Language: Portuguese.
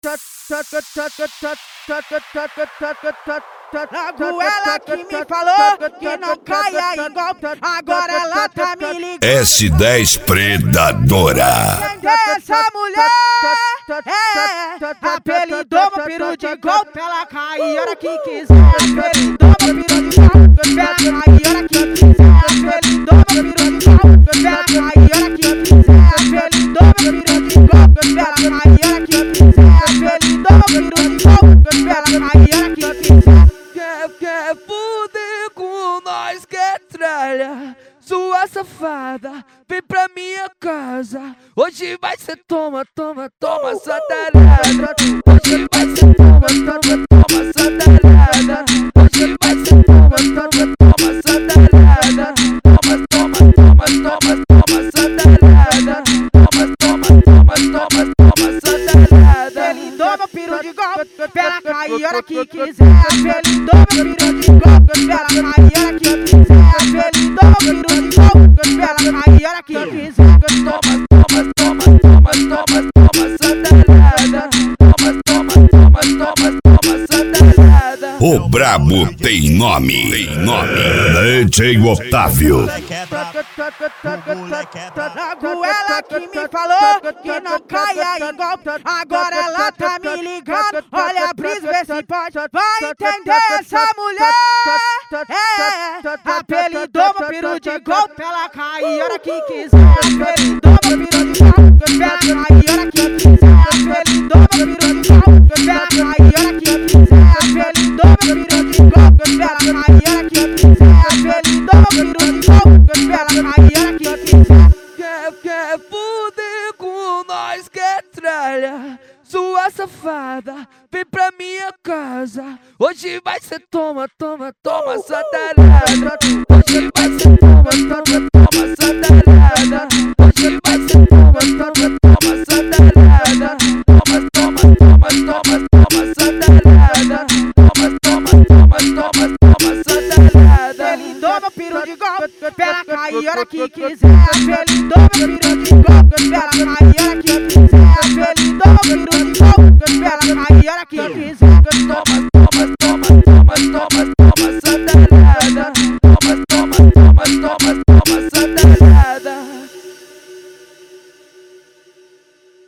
Logo ela que me falou que não caia em golpe, agora ela tá me ligando. S10 Predadora. Essa mulher apelidou meu peru de golpe, ela cai a hora que quiser. Apelidou meu peru de golpe, ela cai a hora que quiser. Apelidou meu peru de golpe, ela cai a hora que quiser. Apelidou meu peru de golpe, ela cai a hora que quiser. Apelidou meu peru de golpe, ela cai a hora que quiser. Quer fuder com nós, quer tralha, sua safada, vem pra minha casa. Hoje vai ser toma, toma, toma, sua tarada. Hoje vai ser toma, toma, toma, sua tarada. Hoje vai ser toma, toma, toma, sua tarada. Toma, toma, toma, toma, toma, sua tarada. Toma, toma, toma, toma, toma, sua tarada. Apelidou meu peru de golpe, ela cai a hora que quiser. Apelidou meu peru de golpe, ela cai a hora que quiser. Apelidou meu peru de golpe, ela cai a hora que quiser. Toma, toma, toma, toma, toma, toma, sua tarada. Toma, toma, toma, toma, toma, sua tarada. O brabo tem nome. DJ Otávio. Logo ela que me falou que não caia em golpe, agora ela tá me ligando. Olha a brisa, vê se pode, vai entender essa mulher. Apelidou meu peru de golpe, ela cai a hora que quiser. Apelidou meu peru de golpe, ela cai a hora que quiser. Apelidou meu peru de golpe, ela cai a hora que quiser. Apelidou meu peru de golpe, ela cai a hora que quiser. Apelidou meu peru de golpe, ela cai a hora que quiser. Quer fuder com nós, quer tralha, sua safada, vem pra minha casa. Hoje vai ser toma, toma, toma, sua tarada. Hoje vai ser toma, toma, toma, sua tarada. Hoje vai ser toma, toma, toma, sua tarada. Toma, toma, toma, toma, toma, sua tarada. Toma, toma, toma, toma, toma, sua tarada. Apelidou meu peru de golpe, ela cai a hora que quiser. Apelidou meu peru de golpe, ela cai a hora que quiser. Apelidou meu peru de golpe, ela cai a hora que quiser. Toma,